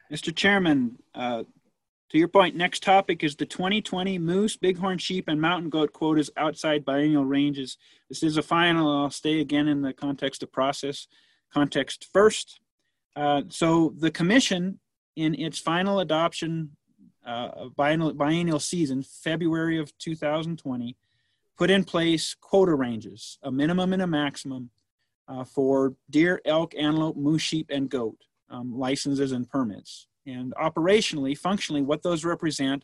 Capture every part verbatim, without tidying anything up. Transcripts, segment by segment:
Mister Chairman, uh, to your point, next topic is the twenty twenty moose, bighorn sheep, and mountain goat quotas outside biennial ranges. This is a final. I'll stay again in the context of process context first. Uh, so the commission, in its final adoption uh, of biennial, biennial season, February of two thousand twenty, put in place quota ranges, a minimum and a maximum uh, for deer, elk, antelope, moose, sheep, and goat um, licenses and permits. And operationally, functionally, what those represent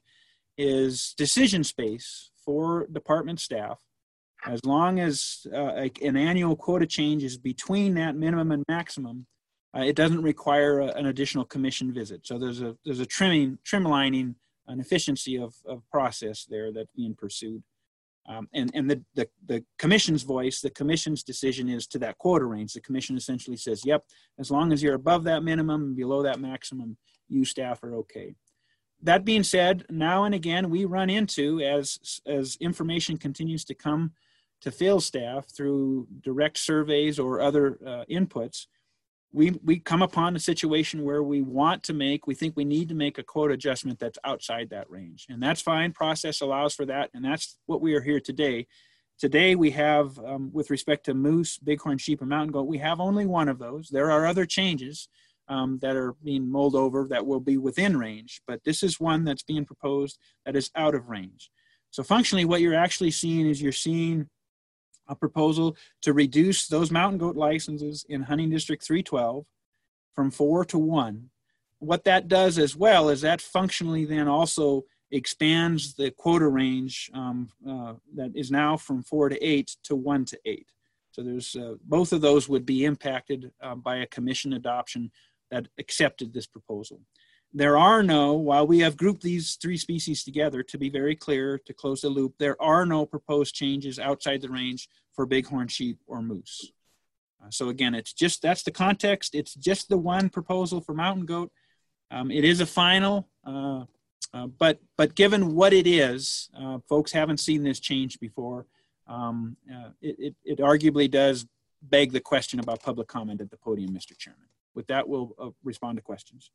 is decision space for department staff. As long as uh, an annual quota change is between that minimum and maximum, uh, it doesn't require a, an additional commission visit. So there's a there's a trimming, trimlining, an efficiency of, of process there that's being pursued. Um, and and the, the, the commission's voice, the commission's decision is to that quota range. The commission essentially says, yep, as long as you're above that minimum and below that maximum, you staff are okay. That being said, now and again, we run into, as, as information continues to come to field staff through direct surveys or other uh, inputs, we, we come upon a situation where we want to make, we think we need to make a quota adjustment that's outside that range. And that's fine, process allows for that, and that's what we are here today. Today we have, um, with respect to moose, bighorn sheep, and mountain goat, we have only one of those. There are other changes um, that are being mulled over that will be within range, but this is one that's being proposed that is out of range. So functionally what you're actually seeing is you're seeing a proposal to reduce those mountain goat licenses in hunting district three twelve from four to one. What that does as well is that functionally then also expands the quota range um, uh, that is now from four to eight to one to eight. So there's uh, both of those would be impacted uh, by a commission adoption that accepted this proposal. There are no, while we have grouped these three species together, to be very clear, to close the loop, there are no proposed changes outside the range for bighorn sheep or moose. Uh, so again, it's just, that's the context. It's just the one proposal for mountain goat. Um, it is a final, uh, uh, but, but given what it is, uh, folks haven't seen this change before. Um, uh, it, it, it arguably does beg the question about public comment at the podium, Mister Chairman. With that, we'll uh, respond to questions.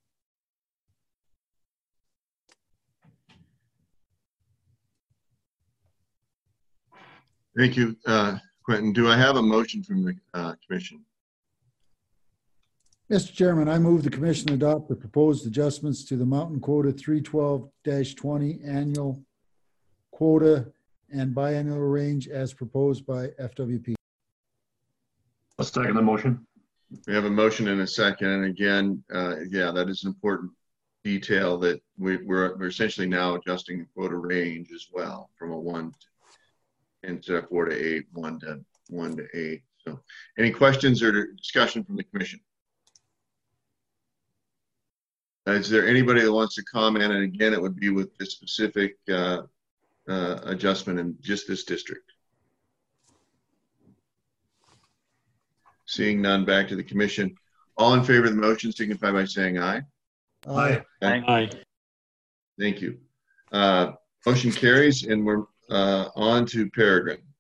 Thank you, uh, Quentin. Do I have a motion from the uh, commission? Mister Chairman, I move the commission adopt the proposed adjustments to the mountain quota three twelve dash twenty annual quota and biennial range as proposed by F W P. I'll second the motion. We have a motion and a second. And again, uh, yeah, that is an important detail that we, we're, we're essentially now adjusting the quota range as well from a one to instead of four to eight, one to one to eight. So, any questions or discussion from the commission? Uh, is there anybody that wants to comment? And again, it would be with this specific uh, uh, adjustment in just this district. Seeing none, back to the commission. All in favor of the motion signify by saying aye. Aye. Aye. Aye. Thank you. Uh, motion carries, and we're Uh, on to Peregrine.